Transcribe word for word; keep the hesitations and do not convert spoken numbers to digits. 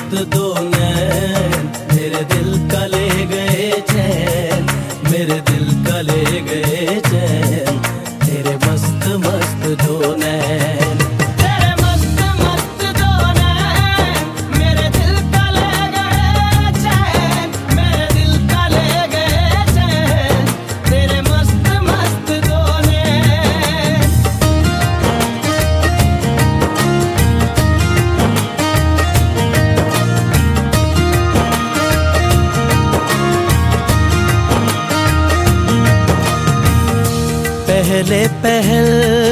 मस्त दो नैन मेरे दिल का ले गए चैन, मेरे दिल का ले गए चैन, तेरे मस्त मस्त दो नैन। तेरे मस्त मस्त दो नैन मेरे दिल का ले गए चैन, मेरे दिल का ले गए चैन, तेरे मस्त मस्त दो नैन। पहले पहल